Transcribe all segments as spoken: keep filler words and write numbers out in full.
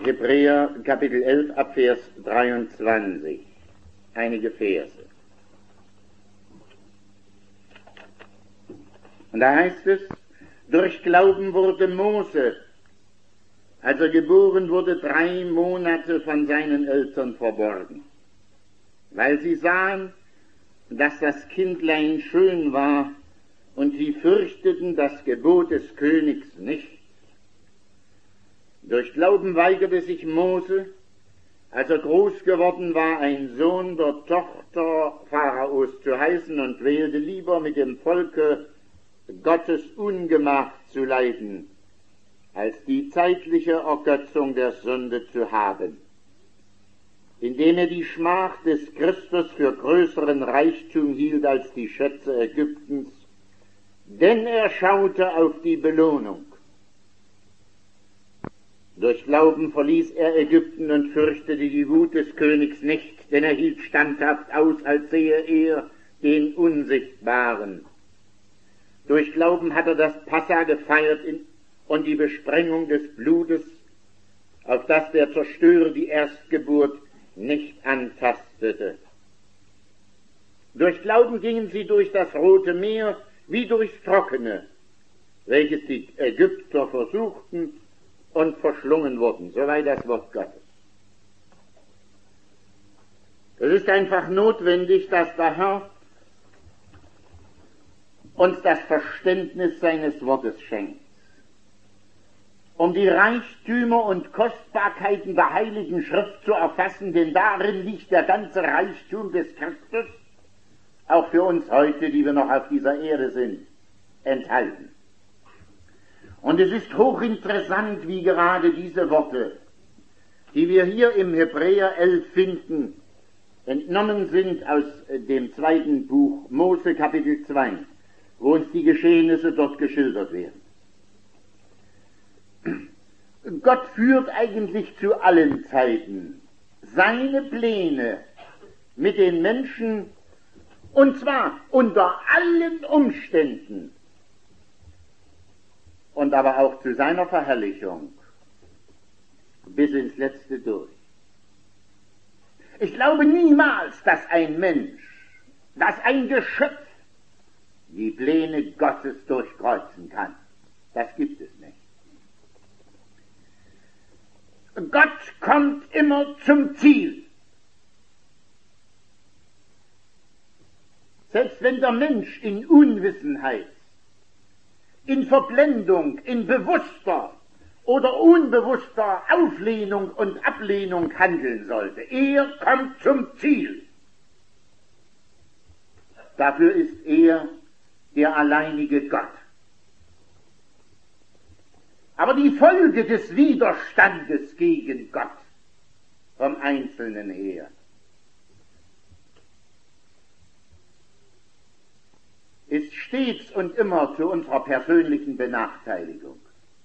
Hebräer Kapitel elf ab Vers dreiundzwanzig, einige Verse. Und da heißt es, durch Glauben wurde Mose, als er geboren wurde, drei Monate von seinen Eltern verborgen, weil sie sahen, dass das Kindlein schön war, und sie fürchteten das Gebot des Königs nicht. Durch Glauben weigerte sich Mose, als er groß geworden war, ein Sohn der Tochter Pharaos zu heißen, und wählte lieber mit dem Volke Gottes Ungemach zu leiden, als die zeitliche Ergötzung der Sünde zu haben, indem er die Schmach des Christus für größeren Reichtum hielt als die Schätze Ägyptens, denn er schaute auf die Belohnung. Durch Glauben verließ er Ägypten und fürchtete die Wut des Königs nicht, denn er hielt standhaft aus, als sehe er den Unsichtbaren. Durch Glauben hat er das Passa gefeiert und die Besprengung des Blutes, auf das der Zerstörer die Erstgeburt nicht antastete. Durch Glauben gingen sie durch das Rote Meer wie durchs Trockene, welches die Ägypter versuchten und verschlungen wurden. Soweit das Wort Gottes. Es ist einfach notwendig, dass der Herr uns das Verständnis seines Wortes schenkt, um die Reichtümer und Kostbarkeiten der Heiligen Schrift zu erfassen, denn darin liegt der ganze Reichtum des Christus, auch für uns heute, die wir noch auf dieser Erde sind, enthalten. Und es ist hochinteressant, wie gerade diese Worte, die wir hier im Hebräer elf finden, entnommen sind aus dem zweiten Buch Mose Kapitel zwei, wo uns die Geschehnisse dort geschildert werden. Gott führt eigentlich zu allen Zeiten seine Pläne mit den Menschen, und zwar unter allen Umständen, und aber auch zu seiner Verherrlichung bis ins Letzte durch. Ich glaube niemals, dass ein Mensch, dass ein Geschöpf die Pläne Gottes durchkreuzen kann. Das gibt es nicht. Gott kommt immer zum Ziel. Selbst wenn der Mensch in Unwissenheit, in Verblendung, in bewusster oder unbewusster Auflehnung und Ablehnung handeln sollte, er kommt zum Ziel. Dafür ist er der alleinige Gott. Aber die Folge des Widerstandes gegen Gott vom Einzelnen her ist stets und immer zu unserer persönlichen Benachteiligung.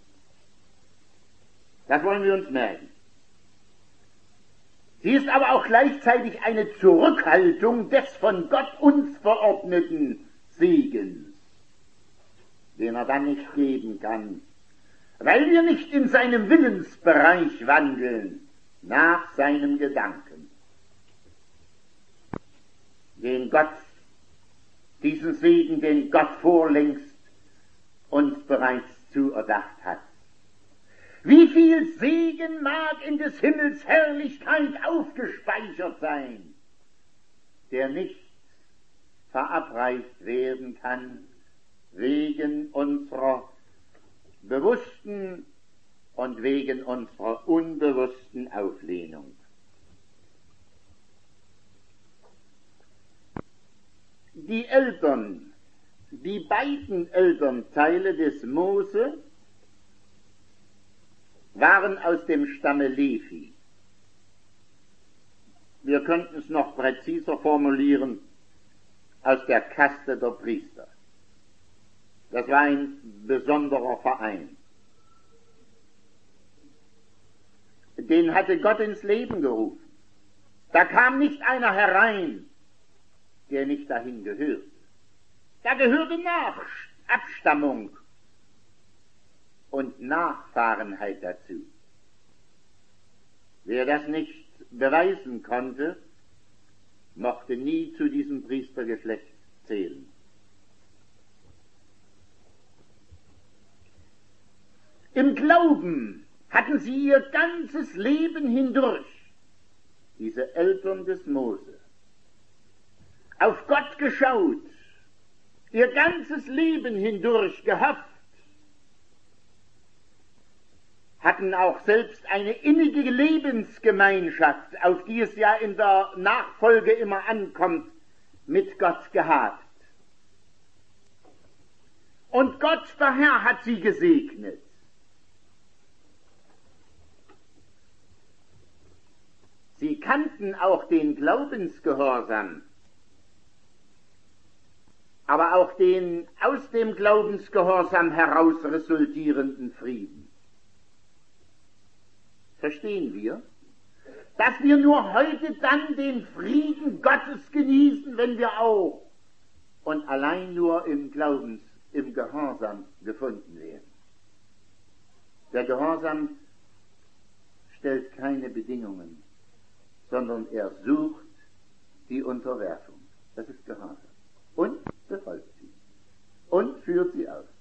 Das wollen wir uns merken. Sie ist aber auch gleichzeitig eine Zurückhaltung des von Gott uns verordneten Segens, den er dann nicht geben kann, weil wir nicht in seinem Willensbereich wandeln, nach seinem Gedanken, den Gott, diesen Segen, den Gott vorlängst uns bereits zuerdacht hat. Wie viel Segen mag in des Himmels Herrlichkeit aufgespeichert sein, der nicht verabreicht werden kann wegen unserer bewussten und wegen unserer unbewussten Auflehnung. Die Eltern, die beiden Elternteile des Mose waren aus dem Stamme Levi. Wir könnten es noch präziser formulieren, aus der Kaste der Priester. Das war ein besonderer Verein. Den hatte Gott ins Leben gerufen. Da kam nicht einer herein, der nicht dahin gehört. Da gehörte nach Abstammung und Nachfahrenheit dazu. Wer das nicht beweisen konnte, mochte nie zu diesem Priestergeschlecht zählen. Im Glauben hatten sie ihr ganzes Leben hindurch, diese Eltern des Mose, auf Gott geschaut, ihr ganzes Leben hindurch gehofft, hatten auch selbst eine innige Lebensgemeinschaft, auf die es ja in der Nachfolge immer ankommt, mit Gott gehabt. Und Gott, der Herr, hat sie gesegnet. Sie kannten auch den Glaubensgehorsam, aber auch den aus dem Glaubensgehorsam heraus resultierenden Frieden. Verstehen wir, dass wir nur heute dann den Frieden Gottes genießen, wenn wir auch und allein nur im Glaubens, im Gehorsam gefunden werden. Der Gehorsam stellt keine Bedingungen, sondern er sucht die Unterwerfung. Das ist Gehorsam. Und befolgt sie. Und führt sie aus.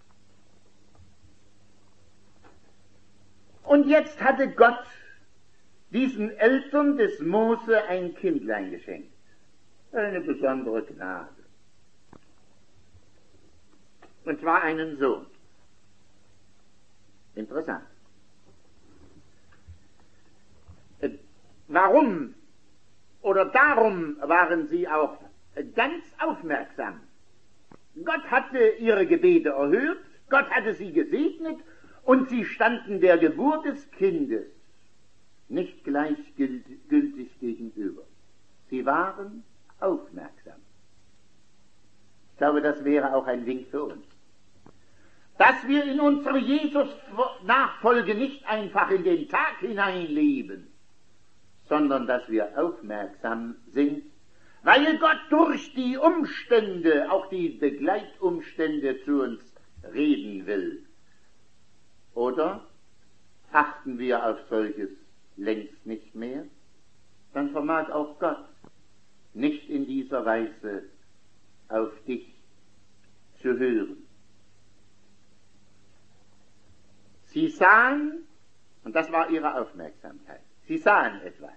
Und jetzt hatte Gott diesen Eltern des Mose ein Kindlein geschenkt. Eine besondere Gnade. Und zwar einen Sohn. Interessant. Warum oder darum waren sie auch ganz aufmerksam. Gott hatte ihre Gebete erhört, Gott hatte sie gesegnet und sie standen der Geburt des Kindes nicht gleichgültig gegenüber. Sie waren aufmerksam. Ich glaube, das wäre auch ein Wink für uns. Dass wir in unsere Jesus-Nachfolge nicht einfach in den Tag hineinleben, sondern dass wir aufmerksam sind, weil Gott durch die Umstände, auch die Begleitumstände zu uns reden will. Oder achten wir auf solches längst nicht mehr? Dann vermag auch Gott nicht in dieser Weise auf dich zu hören. Sie sahen, und das war ihre Aufmerksamkeit, sie sahen etwas.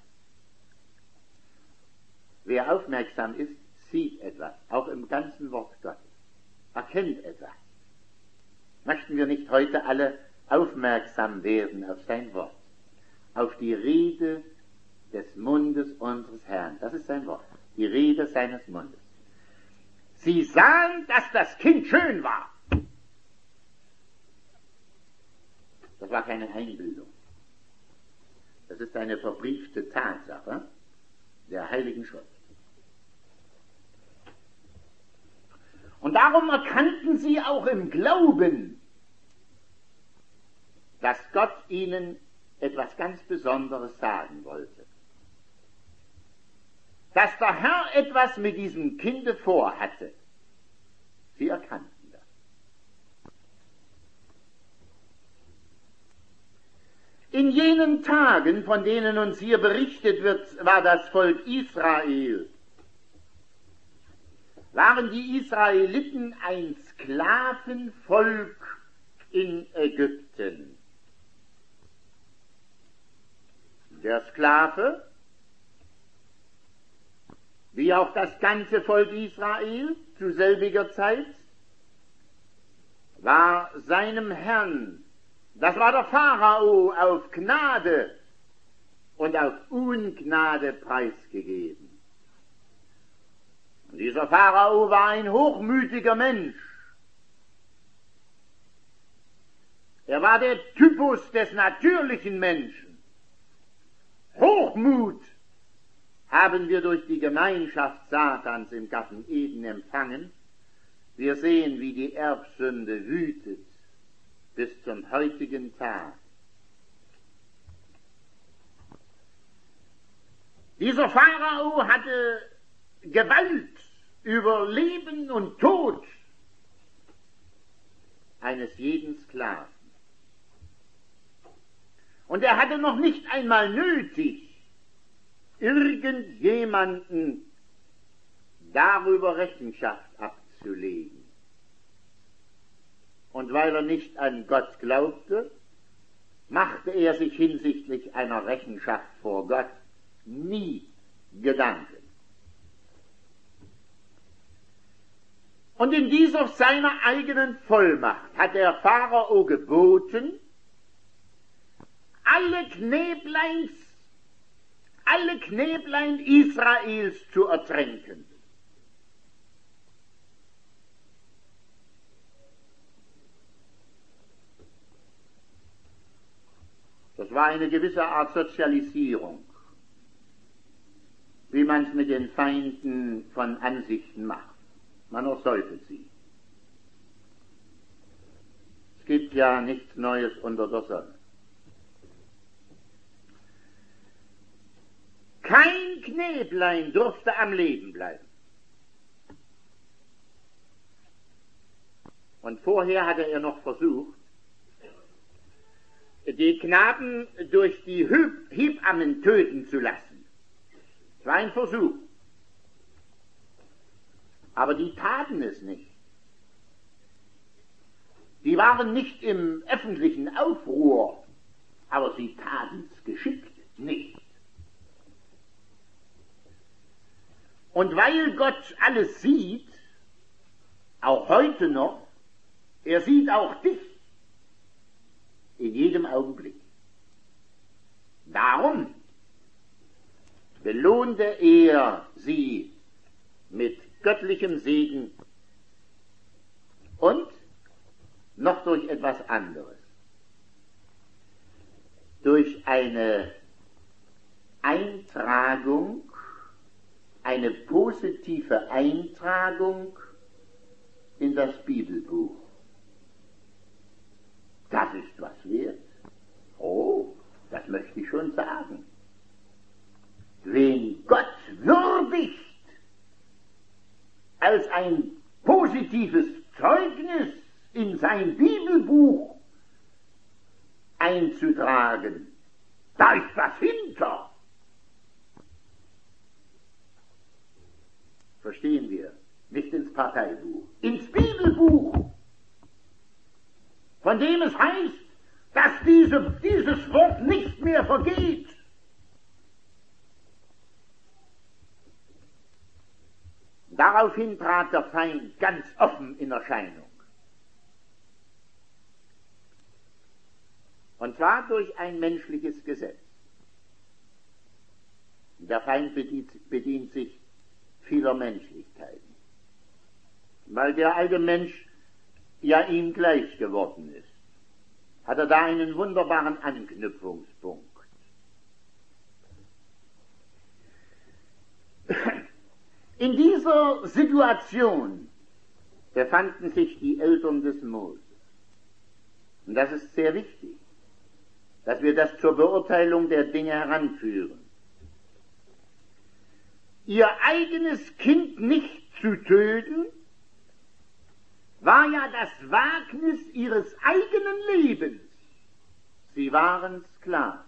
Wer aufmerksam ist, sieht etwas, auch im ganzen Wort Gottes, erkennt etwas. Möchten wir nicht heute alle aufmerksam werden auf sein Wort, auf die Rede des Mundes unseres Herrn? Das ist sein Wort, die Rede seines Mundes. Sie sahen, dass das Kind schön war. Das war keine Einbildung. Das ist eine verbriefte Tatsache der Heiligen Schrift. Und darum erkannten sie auch im Glauben, dass Gott ihnen etwas ganz Besonderes sagen wollte. Dass der Herr etwas mit diesem Kinde vorhatte. Sie erkannten das. In jenen Tagen, von denen uns hier berichtet wird, war das Volk Israel, waren die Israeliten ein Sklavenvolk in Ägypten. Der Sklave, wie auch das ganze Volk Israel zu selbiger Zeit, war seinem Herrn, das war der Pharao, auf Gnade und auf Ungnade preisgegeben. Und dieser Pharao war ein hochmütiger Mensch. Er war der Typus des natürlichen Menschen. Hochmut haben wir durch die Gemeinschaft Satans im Garten Eden empfangen. Wir sehen, wie die Erbsünde wütet bis zum heutigen Tag. Dieser Pharao hatte Gewalt über Leben und Tod eines jeden Sklaven. Und er hatte noch nicht einmal nötig, irgendjemanden darüber Rechenschaft abzulegen. Und weil er nicht an Gott glaubte, machte er sich hinsichtlich einer Rechenschaft vor Gott nie Gedanken. Und in dieser seiner eigenen Vollmacht hat der Pharao geboten, alle Knäbleins, alle Knäblein Israels zu ertränken. Das war eine gewisse Art Sozialisierung, wie man es mit den Feinden von Ansichten macht. Man ersäufet sie. Es gibt ja nichts Neues unter der Sonne. Kein Knäblein durfte am Leben bleiben. Und vorher hatte er noch versucht, die Knaben durch die Hebammen töten zu lassen. Es war ein Versuch. Aber die taten es nicht. Die waren nicht im öffentlichen Aufruhr, aber sie taten es geschickt nicht. Und weil Gott alles sieht, auch heute noch, er sieht auch dich in jedem Augenblick. Darum belohnte er sie mit göttlichem Segen und noch durch etwas anderes. Durch eine Eintragung, eine positive Eintragung in das Bibelbuch. Das ist was wert. Oh, das möchte ich schon sagen. Wen Gott würdigt, als ein positives Zeugnis in sein Bibelbuch einzutragen, da ist was hinter. Verstehen wir? Nicht ins Parteibuch, ins Bibelbuch, von dem es heißt, dass diese, dieses Wort nicht mehr vergeht. Daraufhin trat der Feind ganz offen in Erscheinung. Und zwar durch ein menschliches Gesetz. Der Feind bedient, bedient sich vieler Menschlichkeiten, weil der alte Mensch ja ihm gleich geworden ist, hat er da einen wunderbaren Anknüpfungspunkt. In dieser Situation befanden sich die Eltern des Moses. Und das ist sehr wichtig, dass wir das zur Beurteilung der Dinge heranführen. Ihr eigenes Kind nicht zu töten, war ja das Wagnis ihres eigenen Lebens. Sie waren Sklaven.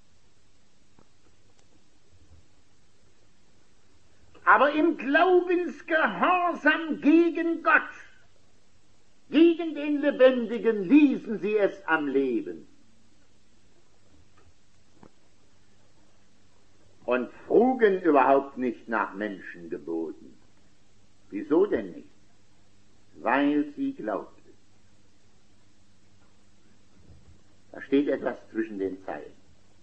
Aber im Glaubensgehorsam gegen Gott, gegen den Lebendigen, ließen sie es am Leben. Und frugen überhaupt nicht nach Menschengeboten. Wieso denn nicht? Weil sie glaubten. Da steht etwas zwischen den Zeilen.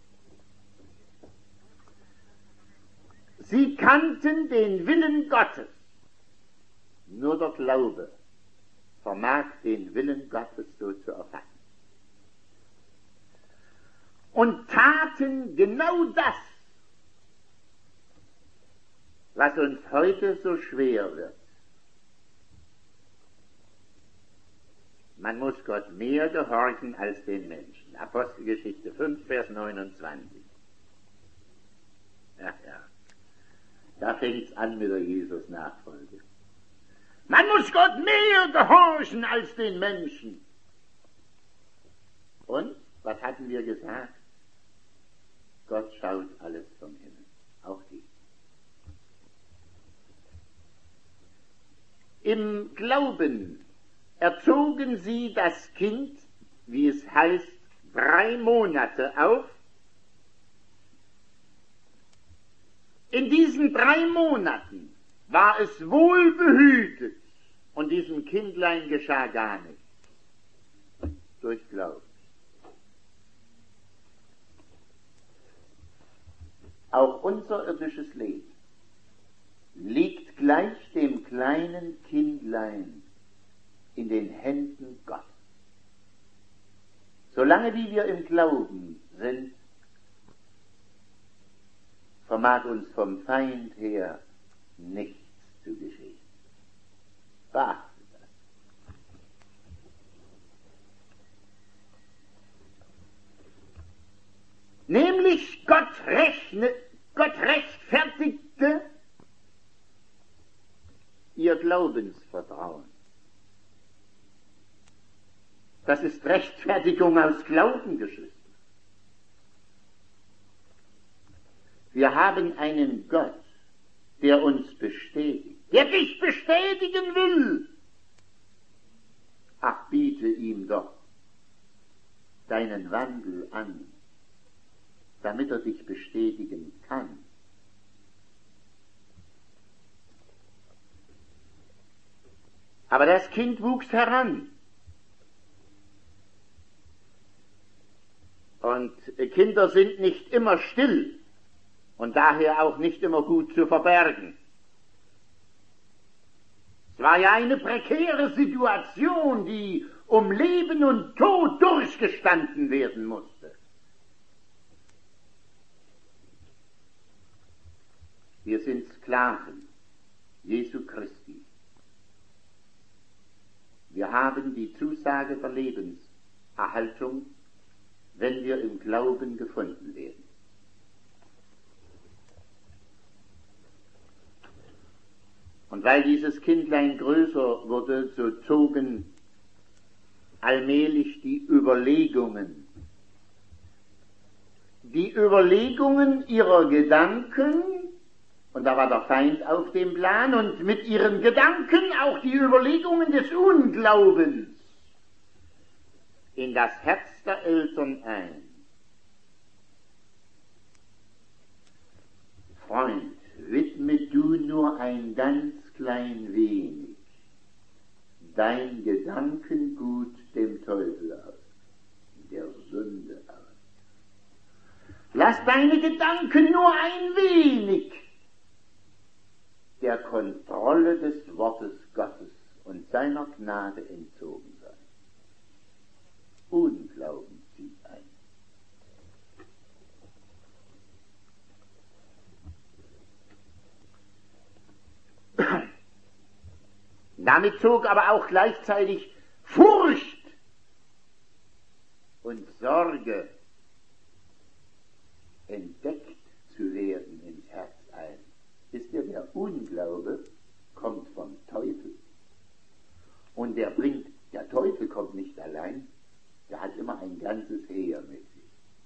Sie kannten den Willen Gottes. Nur der Glaube vermag den Willen Gottes so zu erfassen. Und taten genau das, was uns heute so schwer wird. Man muss Gott mehr gehorchen als den Menschen. Apostelgeschichte fünf, Vers neunundzwanzig. Ja, ja. Da fängt's an mit der Jesus-Nachfolge. Man muss Gott mehr gehorchen als den Menschen. Und, was hatten wir gesagt? schaut alles vom Himmel, auch dies. Im Glauben erzogen sie das Kind, wie es heißt, drei Monate auf. In diesen drei Monaten war es wohlbehütet und diesem Kindlein geschah gar nichts. Durch Glauben. Auch unser irdisches Leben liegt gleich dem kleinen Kindlein in den Händen Gottes. Solange wie wir im Glauben sind, vermag uns vom Feind her nichts zu geschehen. Beachte das. Nämlich Gott rechnet, Gott rechtfertigte ihr Glaubensvertrauen. Das ist Rechtfertigung aus Glauben, Geschwister. Wir haben einen Gott, der uns bestätigt, der dich bestätigen will. Ach, biete ihm doch deinen Wandel an, damit er dich bestätigen kann. Aber das Kind wuchs heran. Und Kinder sind nicht immer still und daher auch nicht immer gut zu verbergen. Es war ja eine prekäre Situation, die um Leben und Tod durchgestanden werden musste. Wir sind Sklaven Jesu Christi. Wir haben die Zusage der Lebenserhaltung, wenn wir im Glauben gefunden werden. Und weil dieses Kindlein größer wurde, so zogen allmählich die Überlegungen, die Überlegungen ihrer Gedanken, und da war der Feind auf dem Plan, und mit ihren Gedanken auch die Überlegungen des Unglaubens in das Herz der Eltern ein. Freund, widme du nur ein ganz klein wenig dein Gedankengut dem Teufel aus, der Sünde aus. Lass deine Gedanken nur ein wenig der Kontrolle des Wortes Gottes und seiner Gnade entzogen sein. Unglauben zieht ein. Damit zog aber auch gleichzeitig Furcht und Sorge, entdeckt zu werden, ins Herz ein. Wisst ihr, der Unglaube kommt vom Teufel. Und der bringt, der Teufel kommt nicht allein, der hat immer ein ganzes Heer mit sich.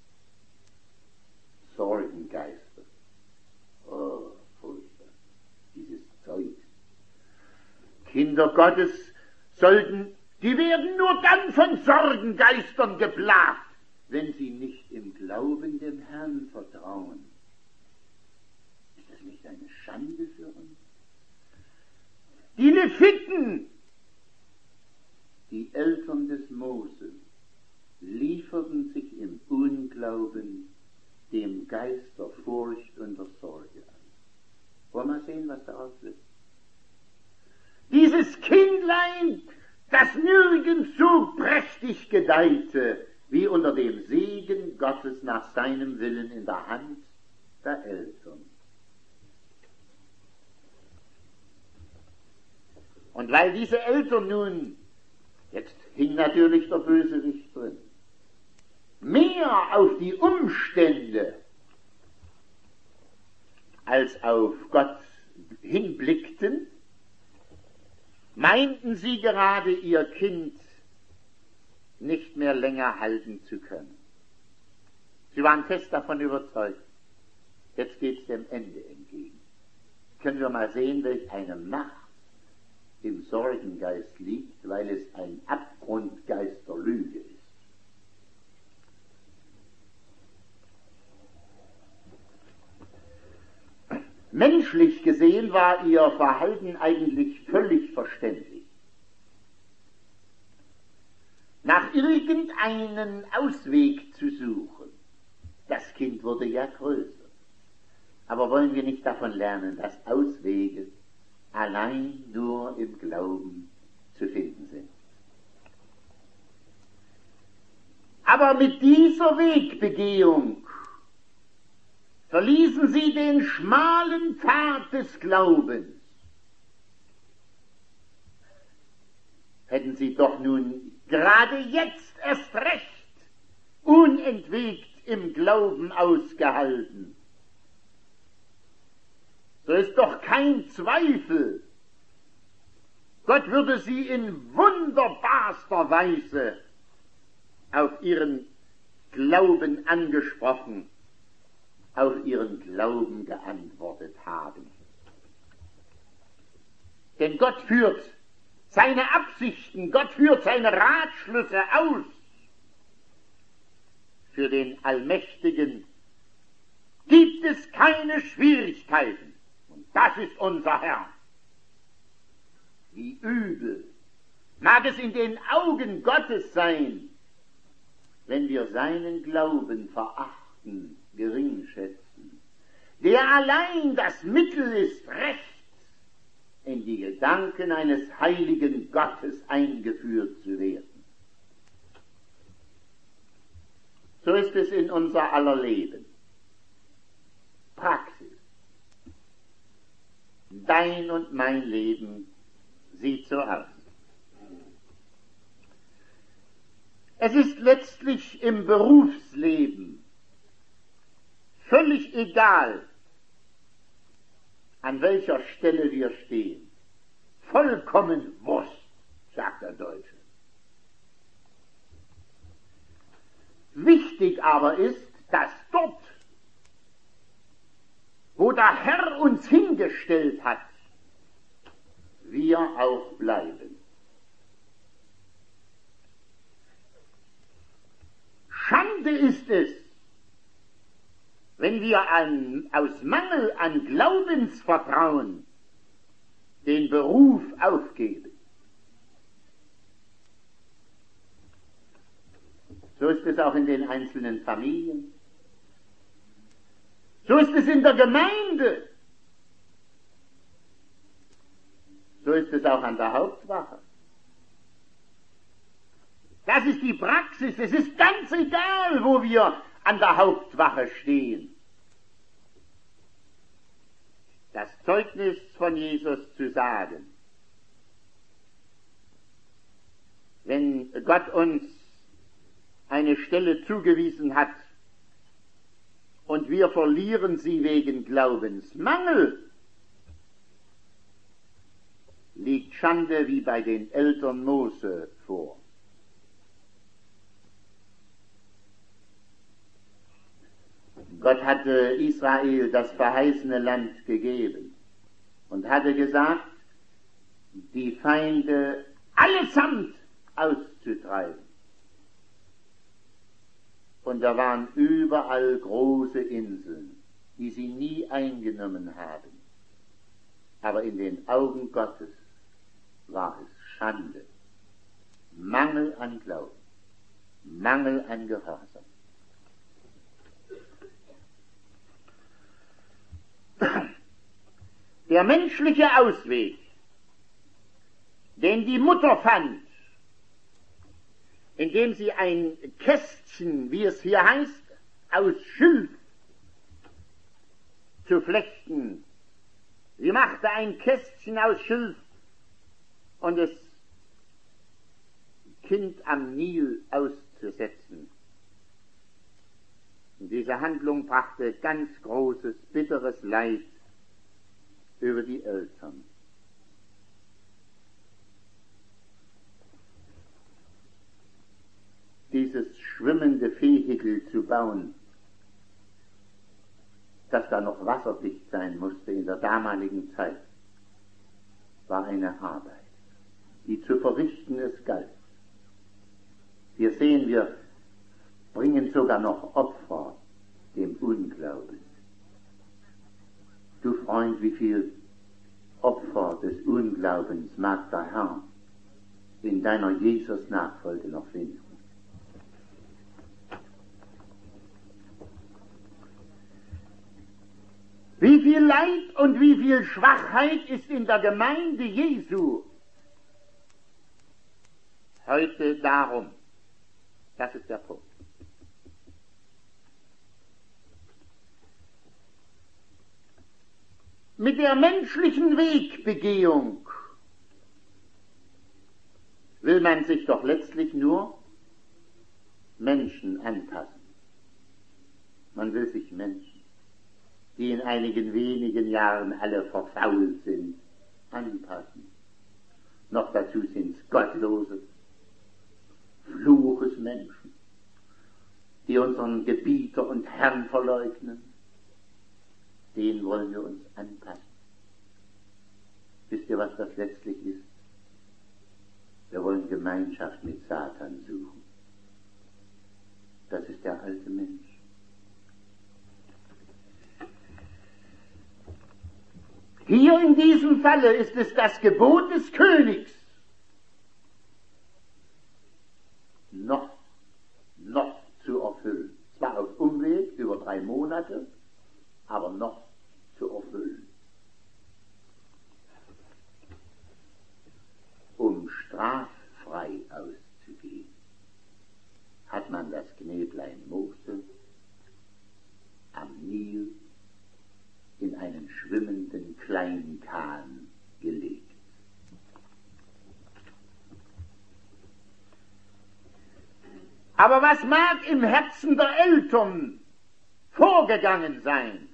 Sorgengeister. Oh, furchtbar. Dieses Zeug. Kinder Gottes sollten, die werden nur dann von Sorgengeistern geplagt, wenn sie nicht im Glauben dem Herrn vertrauen. Ist das nicht eine Schande für uns? Die Leviten, die Eltern des Mose, lieferten sich im Unglauben dem Geist der Furcht und der Sorge an. Wollen wir mal sehen, was daraus wird? Dieses Kindlein, das nirgends so prächtig gedeihte, wie unter dem Segen Gottes nach seinem Willen in der Hand der Eltern. Und weil diese Eltern nun, jetzt hing natürlich der Bösewicht drin, mehr auf die Umstände als auf Gott hinblickten, meinten sie gerade ihr Kind nicht mehr länger halten zu können. Sie waren fest davon überzeugt, Jetzt geht es dem Ende entgegen. Können wir mal sehen, welch eine Macht im Sorgengeist liegt, weil es ein Abgrundgeist der Lüge ist. Menschlich gesehen war ihr Verhalten eigentlich völlig verständlich. Nach irgendeinen Ausweg zu suchen. Das Kind wurde ja größer. Aber wollen wir nicht davon lernen, dass Auswege allein nur im Glauben zu finden sind? Aber mit dieser Wegbegehung verließen sie den schmalen Pfad des Glaubens. Hätten sie doch nun gerade jetzt erst recht unentwegt im Glauben ausgehalten, so ist doch kein Zweifel, Gott würde sie in wunderbarster Weise auf ihren Glauben angesprochen, auf ihren Glauben geantwortet haben. Denn Gott führt seine Absichten, Gott führt seine Ratschlüsse aus. Für den Allmächtigen gibt es keine Schwierigkeiten. Und das ist unser Herr. Wie übel mag es in den Augen Gottes sein, wenn wir seinen Glauben verachten, gering schätzen, der allein das Mittel ist, rechts in die Gedanken eines heiligen Gottes eingeführt zu werden. So ist es in unser aller Leben. Praxis. Dein und mein Leben sieht so aus. Es ist letztlich im Berufsleben völlig egal, an welcher Stelle wir stehen. Vollkommen Wurst, sagt der Deutsche. Wichtig aber ist, dass dort, wo der Herr uns hingestellt hat, wir auch bleiben. Schande ist es, wenn wir an, aus Mangel an Glaubensvertrauen den Beruf aufgeben. So ist es auch in den einzelnen Familien. So ist es in der Gemeinde. So ist es auch an der Hauptwache. Das ist die Praxis. Es ist ganz egal, wo wir an der Hauptwache stehen. Das Zeugnis von Jesus zu sagen. Wenn Gott uns eine Stelle zugewiesen hat und wir verlieren sie wegen Glaubensmangel, liegt Schande wie bei den Eltern Mose vor. Gott hatte Israel das verheißene Land gegeben und hatte gesagt, die Feinde allesamt auszutreiben. Und da waren überall große Inseln, die sie nie eingenommen haben. Aber in den Augen Gottes war es Schande, Mangel an Glauben, Mangel an Gehorsam. Der menschliche Ausweg, den die Mutter fand, indem sie ein Kästchen, wie es hier heißt, aus Schilf zu flechten. Sie machte ein Kästchen aus Schilf und das Kind am Nil auszusetzen. Und diese Handlung brachte ganz großes, bitteres Leid über die Eltern. Dieses schwimmende Vehikel zu bauen, dass da noch wasserdicht sein musste in der damaligen Zeit, war eine Arbeit, die zu verrichten es galt. Hier sehen wir, bringen sogar noch Opfer dem Unglauben. Du Freund, wie viel Opfer des Unglaubens mag der Herr in deiner Jesus-Nachfolge noch finden. Wie viel Leid und wie viel Schwachheit ist in der Gemeinde Jesu heute darum. Das ist der Punkt. Mit der menschlichen Wegbegehung will man sich doch letztlich nur Menschen anpassen. Man will sich Menschen, die in einigen wenigen Jahren alle verfault sind, anpassen. Noch dazu sind es gottlose, fluches Menschen, die unseren Gebieter und Herrn verleugnen. Denen wollen wir uns anpassen. Wisst ihr, was das letztlich ist? Wir wollen Gemeinschaft mit Satan suchen. Das ist der alte Mensch. Hier in diesem Falle ist es das Gebot des Königs, noch, noch zu erfüllen. Zwar auf Umweg über drei Monate, aber noch zu erfüllen. Um straffrei auszugehen, hat man das Knäblein Mose am Nil in einen schwimmenden kleinen Kahn gelegt. Aber was mag im Herzen der Eltern vorgegangen sein,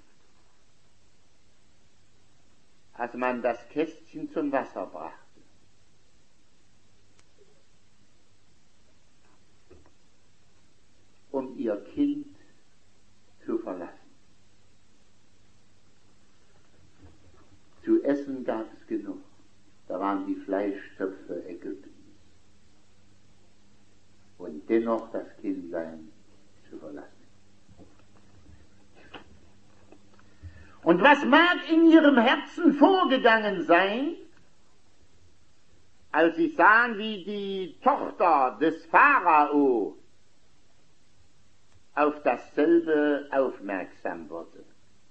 als man das Kästchen zum Wasser brachte? Um ihr Kind zu verlassen. Zu essen gab es genug. Da waren die Fleischtöpfe Ägyptens. Und dennoch das Kindlein zu verlassen. Und was mag in ihrem Herzen vorgegangen sein, als sie sahen, wie die Tochter des Pharao auf dasselbe aufmerksam wurde?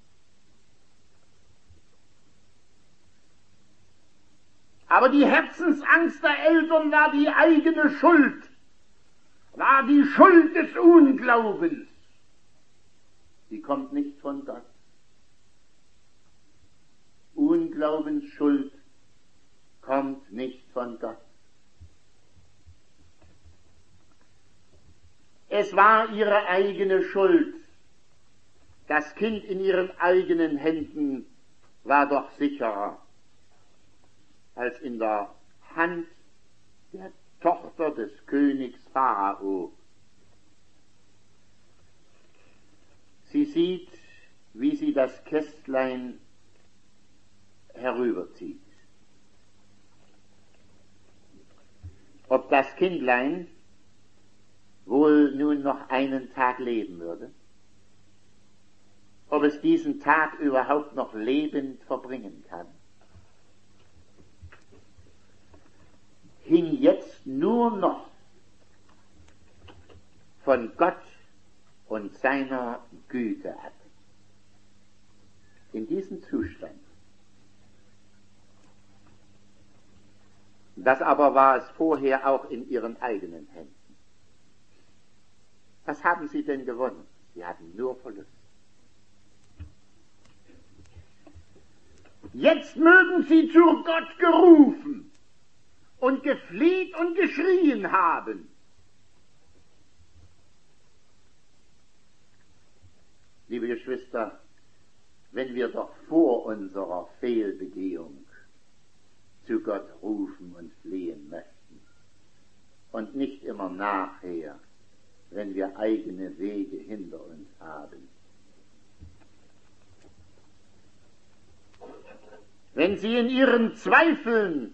Aber die Herzensangst der Eltern war die eigene Schuld, war die Schuld des Unglaubens. Die kommt nicht von Gott. Unglaubensschuld kommt nicht von Gott. Es war ihre eigene Schuld. Das Kind in ihren eigenen Händen war doch sicherer als in der Hand der Tochter des Königs Pharao. Sie sieht, wie sie das Kästlein herüberzieht. Ob das Kindlein wohl nun noch einen Tag leben würde, ob es diesen Tag überhaupt noch lebend verbringen kann, hing jetzt nur noch von Gott und seiner Güte ab. In diesem Zustand. Das aber war es vorher auch in ihren eigenen Händen. Was haben sie denn gewonnen? Sie hatten nur Verlust. Jetzt mögen sie zu Gott gerufen und gefleht und geschrien haben. Liebe Geschwister, wenn wir doch vor unserer Fehlbegehung zu Gott rufen und flehen möchten und nicht immer nachher, wenn wir eigene Wege hinter uns haben, wenn sie in ihren Zweifeln,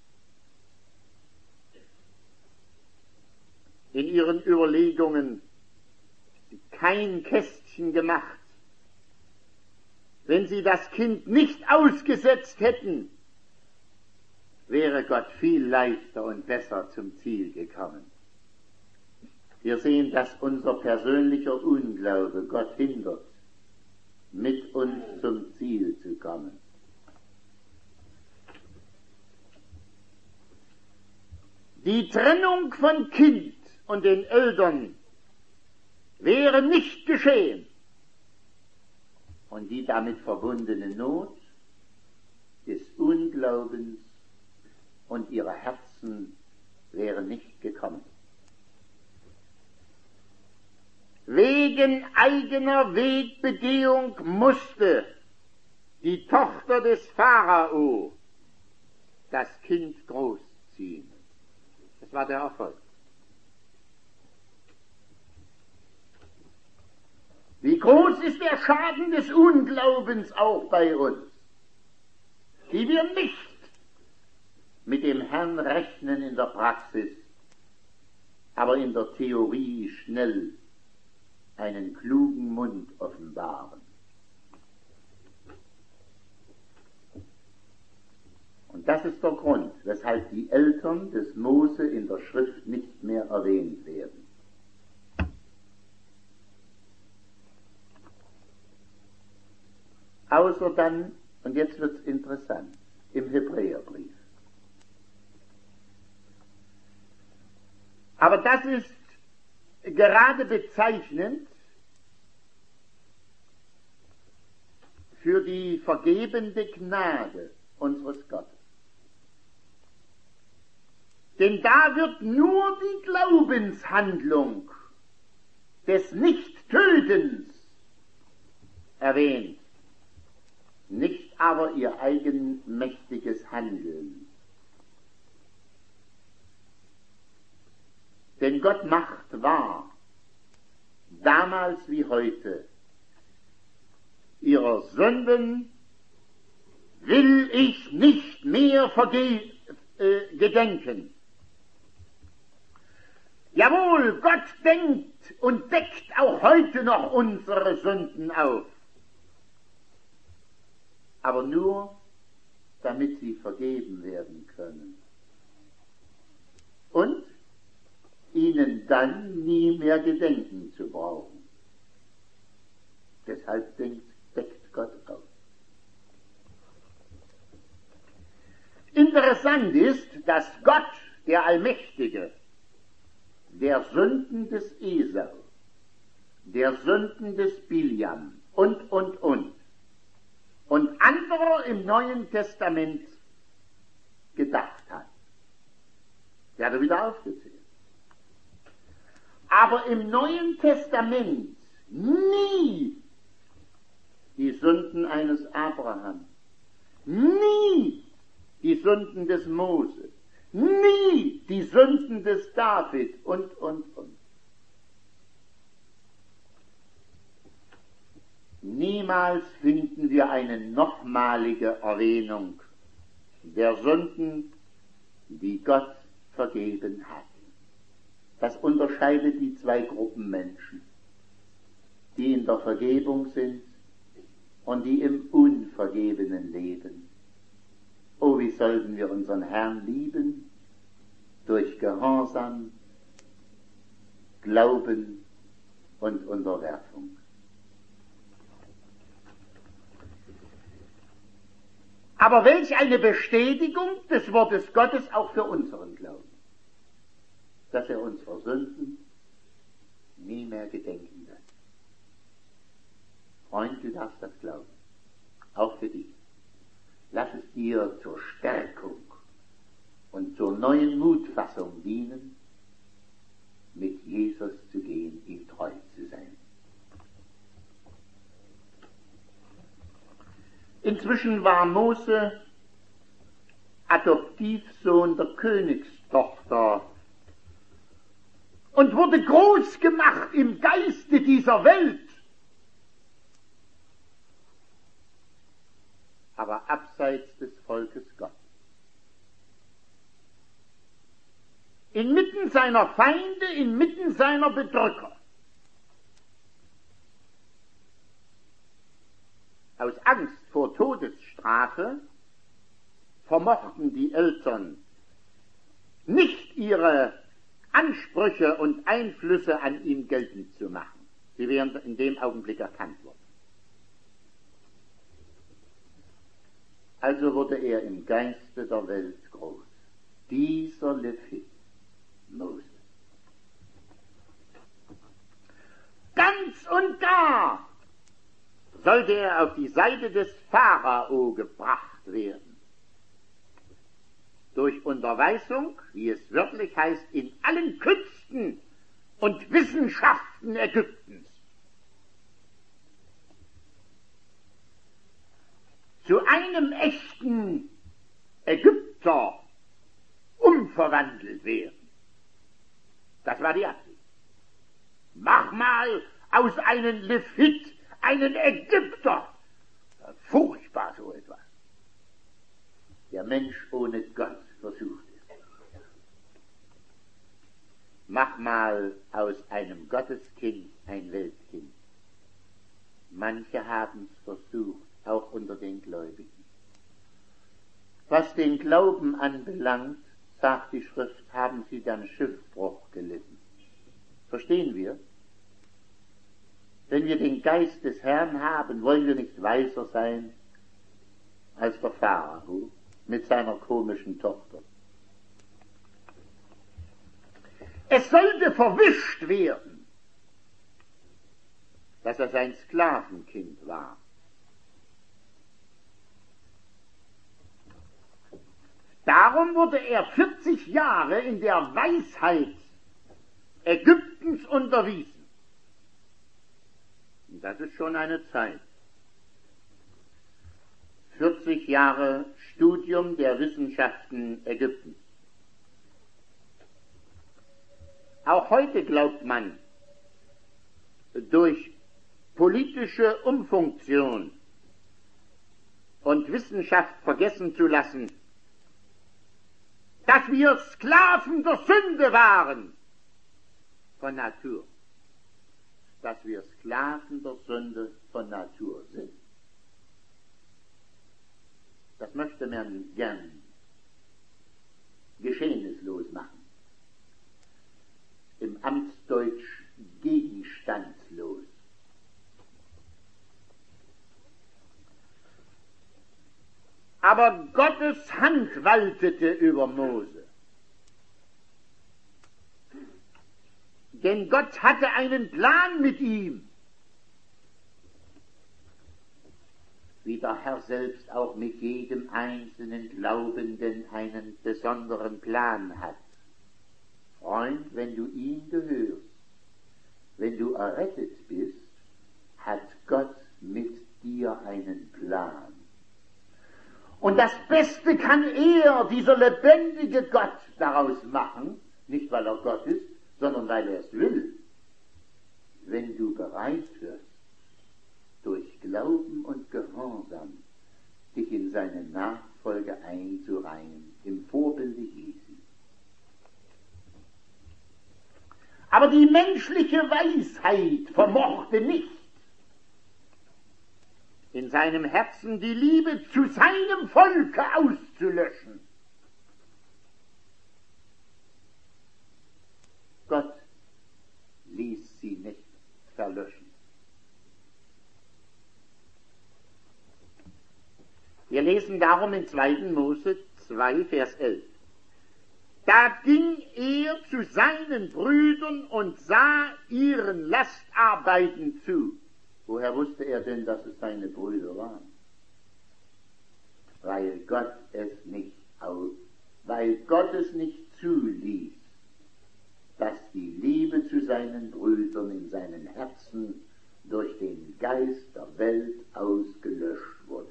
in ihren Überlegungen kein Kästchen gemacht, wenn sie das Kind nicht ausgesetzt hätten, wäre Gott viel leichter und besser zum Ziel gekommen. Wir sehen, dass unser persönlicher Unglaube Gott hindert, mit uns zum Ziel zu kommen. Die Trennung von Kind und den Eltern wäre nicht geschehen und die damit verbundene Not des Unglaubens und ihrer Herzen wäre nicht gekommen. Wegen eigener Wegbegehung musste die Tochter des Pharao das Kind großziehen. Das war der Erfolg. Wie groß ist der Schaden des Unglaubens auch bei uns, die wir nicht mit dem Herrn rechnen in der Praxis, aber in der Theorie schnell einen klugen Mund offenbaren. Und das ist der Grund, weshalb die Eltern des Mose in der Schrift nicht mehr erwähnt werden. Außer dann, und jetzt wird's interessant, im Hebräerbrief. Aber das ist gerade bezeichnend für die vergebende Gnade unseres Gottes. Denn da wird nur die Glaubenshandlung des Nicht-Tötens erwähnt, nicht aber ihr eigenmächtiges Handeln. Denn Gott macht wahr, damals wie heute, ihrer Sünden will ich nicht mehr verge- äh, gedenken. Jawohl, Gott denkt und deckt auch heute noch unsere Sünden auf. Aber nur, damit sie vergeben werden können. Und ihnen dann nie mehr gedenken zu brauchen. Deshalb denkt, deckt Gott auf. Interessant ist, dass Gott, der Allmächtige, der Sünden des Esau, der Sünden des Biliam und, und, und, und anderer im Neuen Testament gedacht hat. Der hat er wieder aufgezählt. Aber im Neuen Testament nie die Sünden eines Abraham, nie die Sünden des Mose, nie die Sünden des David und, und, und. Niemals finden wir eine nochmalige Erwähnung der Sünden, die Gott vergeben hat. Das unterscheidet die zwei Gruppen Menschen, die in der Vergebung sind und die im Unvergebenen leben. Oh, wie sollten wir unseren Herrn lieben? Durch Gehorsam, Glauben und Unterwerfung. Aber welch eine Bestätigung des Wortes Gottes auch für unseren Glauben, dass er unserer Sünden nie mehr gedenken wird. Freund, du darfst das glauben, auch für dich. Lass es dir zur Stärkung und zur neuen Mutfassung dienen, mit Jesus zu gehen, ihm treu zu sein. Inzwischen war Mose Adoptivsohn der Königstochter und wurde groß gemacht im Geiste dieser Welt. Aber abseits des Volkes Gottes. Inmitten seiner Feinde, inmitten seiner Bedrücker. Aus Angst vor Todesstrafe vermochten die Eltern nicht ihre Ansprüche und Einflüsse an ihm geltend zu machen. Sie wären in dem Augenblick erkannt worden. Also wurde er im Geiste der Welt groß. Dieser Levit, Mose. Ganz und gar sollte er auf die Seite des Pharao gebracht werden. Durch Unterweisung, wie es wörtlich heißt, in allen Künsten und Wissenschaften Ägyptens. Zu einem echten Ägypter umverwandelt werden. Das war die Absicht. Mach mal aus einem Levit einen Ägypter. Furchtbar so etwas. Der Mensch ohne Gott versucht es. Mach mal aus einem Gotteskind ein Weltkind. Manche haben es versucht, auch unter den Gläubigen. Was den Glauben anbelangt, sagt die Schrift, haben sie dann Schiffbruch gelitten. Verstehen wir? Wenn wir den Geist des Herrn haben, wollen wir nicht weiser sein als der Pharao mit seiner komischen Tochter. Es sollte verwischt werden, dass er sein Sklavenkind war. Darum wurde er vierzig Jahre in der Weisheit Ägyptens unterwiesen. Und das ist schon eine Zeit. vierzig Jahre Studium der Wissenschaften Ägyptens. Auch heute glaubt man, durch politische Umfunktion und Wissenschaft vergessen zu lassen, dass wir Sklaven der Sünde waren von Natur, dass wir Sklaven der Sünde von Natur sind. Das möchte man gern geschehnislos machen. Im Amtsdeutsch gegenstandslos. Aber Gottes Hand waltete über Mose. Denn Gott hatte einen Plan mit ihm. Wie der Herr selbst auch mit jedem einzelnen Glaubenden einen besonderen Plan hat. Freund, wenn du ihm gehörst, wenn du errettet bist, hat Gott mit dir einen Plan. Und das Beste kann er, dieser lebendige Gott, daraus machen, nicht weil er Gott ist, sondern weil er es will. Wenn du bereit wirst, durch Glauben und Gehorsam dich in seine Nachfolge einzureihen, im Vorbilde Jesu. Aber die menschliche Weisheit vermochte nicht, in seinem Herzen die Liebe zu seinem Volke auszulöschen. Gott ließ sie nicht verlöschen. Wir lesen darum in zweiten Mose zwei, Vers elf. Da ging er zu seinen Brüdern und sah ihren Lastarbeiten zu. Woher wusste er denn, dass es seine Brüder waren? Weil Gott es nicht aus, weil Gott es nicht zuließ, dass die Liebe zu seinen Brüdern in seinen Herzen durch den Geist der Welt ausgelöscht wurde.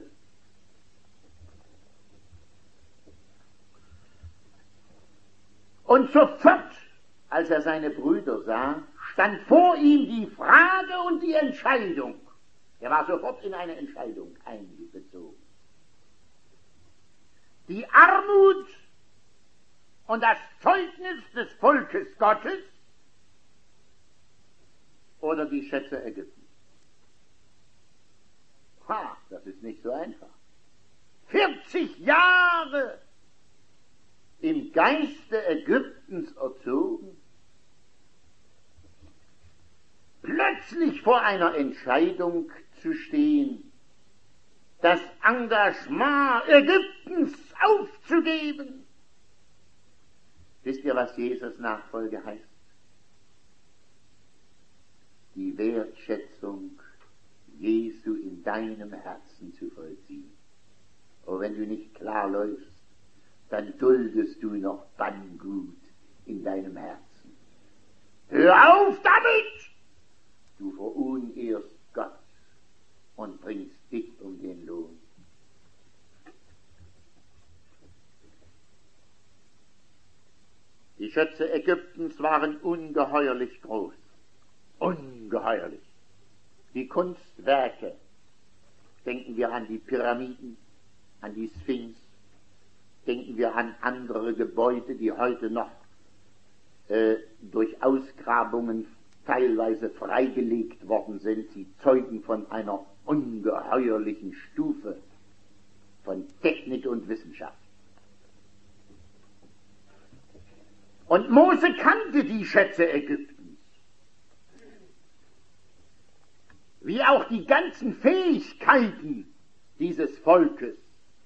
Und sofort, als er seine Brüder sah, stand vor ihm die Frage und die Entscheidung. Er war sofort in eine Entscheidung einbezogen. die Armut und das Zeugnis des Volkes Gottes oder die Schätze Ägyptens? Ha, das ist nicht so einfach. vierzig Jahre im Geiste Ägyptens erzogen, plötzlich vor einer Entscheidung zu stehen, das Engagement Ägyptens aufzugeben. Wisst ihr, was Jesus Nachfolge heißt? Die Wertschätzung Jesu in deinem Herzen zu vollziehen. Und wenn du nicht klar läufst, dann duldest du noch Banngut in deinem Herzen. Hör auf damit! Du verunehrst Gott und bringst dich um den Lohn. Die Schätze Ägyptens waren ungeheuerlich groß. Ungeheuerlich. Die Kunstwerke, denken wir an die Pyramiden, an die Sphinx, denken wir an andere Gebäude, die heute noch äh, durch Ausgrabungen teilweise freigelegt worden sind. Sie zeugen von einer ungeheuerlichen Stufe von Technik und Wissenschaft. Und Mose kannte die Schätze Ägyptens, wie auch die ganzen Fähigkeiten dieses Volkes.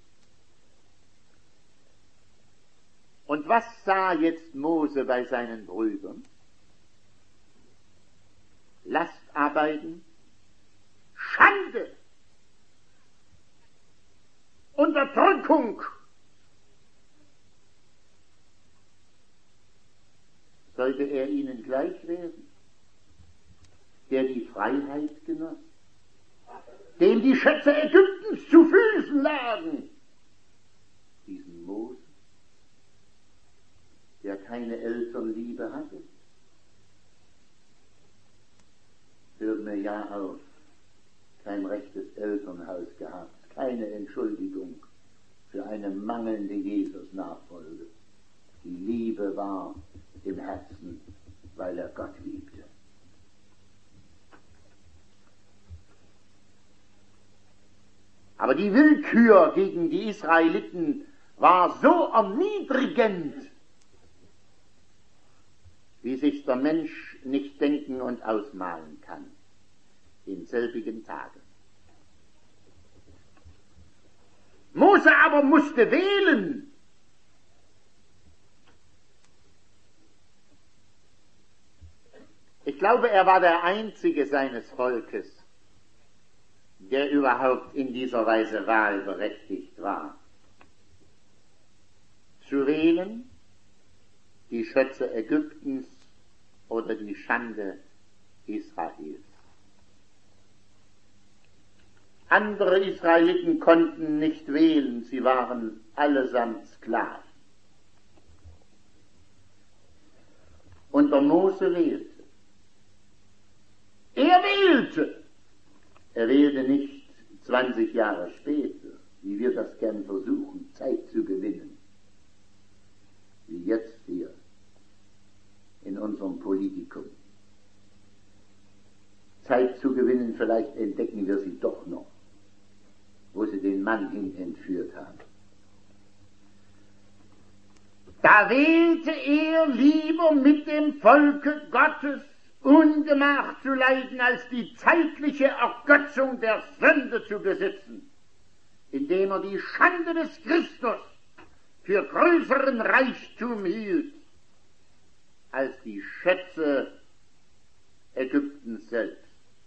Und was sah jetzt Mose bei seinen Brüdern? Lastarbeiten, Schande, Unterdrückung. Sollte er ihnen gleich werden, der die Freiheit genoss, dem die Schätze Ägyptens zu Füßen lagen, diesen Mose, der keine Elternliebe hatte? Hört mir ja auf, kein rechtes Elternhaus gehabt, keine Entschuldigung für eine mangelnde Jesus-Nachfolge. Die Liebe war im Herzen, weil er Gott liebte. Aber die Willkür gegen die Israeliten war so erniedrigend, wie sich der Mensch nicht denken und ausmalen kann in selbigen Tagen. Mose aber musste wählen. Ich glaube, er war der Einzige seines Volkes, der überhaupt in dieser Weise wahlberechtigt war. Zu wählen, die Schätze Ägyptens oder die Schande Israels. Andere Israeliten konnten nicht wählen, sie waren allesamt Sklaven. Und der Mose wählte. Er wählte. Er wählte nicht zwanzig Jahre später, wie wir das gern versuchen, Zeit zu gewinnen. Wie jetzt hier in unserem Politikum. Zeit zu gewinnen, vielleicht entdecken wir sie doch noch, wo sie den Mann hin entführt haben. Da wählte er lieber mit dem Volke Gottes Ungemach zu leiden, als die zeitliche Ergötzung der Sünde zu besitzen, indem er die Schande des Christus für größeren Reichtum hielt als die Schätze Ägyptens selbst.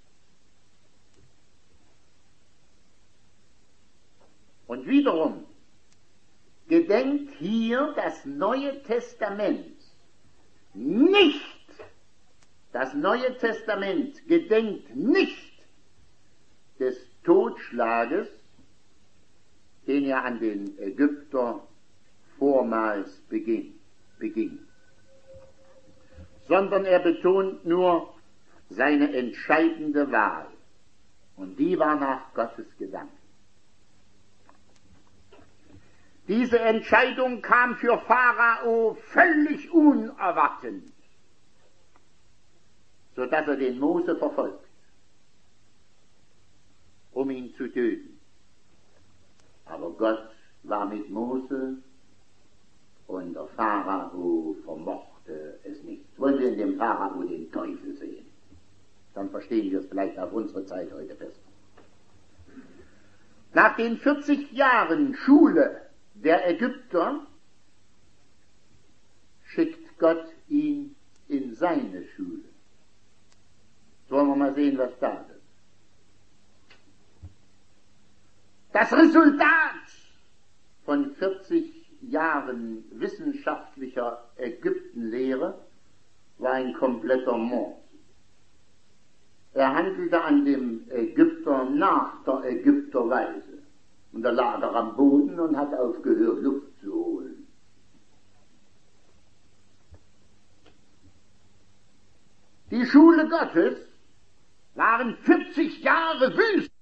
Und wiederum gedenkt hier das Neue Testament nicht, das Neue Testament gedenkt nicht des Totschlages, den er an den Ägypter vormals beging, beging, sondern er betont nur seine entscheidende Wahl, und die war nach Gottes Gedanken. Diese Entscheidung kam für Pharao völlig unerwartend, so dass er den Mose verfolgt, um ihn zu töten. Aber Gott war mit Mose und der Pharao vermochte es nicht. Wollen wir in dem Pharao den Teufel sehen? Dann verstehen wir es vielleicht auf unsere Zeit heute besser. Nach den vierzig Jahren Schule der Ägypter schickt Gott ihn in seine Schule. Wollen wir mal sehen, was da ist. Das Resultat von vierzig Jahren wissenschaftlicher Ägyptenlehre war ein kompletter Mord. Er handelte an dem Ägypter nach der Ägypterweise. Und da lag er am Boden und hat aufgehört, Luft zu holen. Die Schule Gottes waren vierzig Jahre Wüste.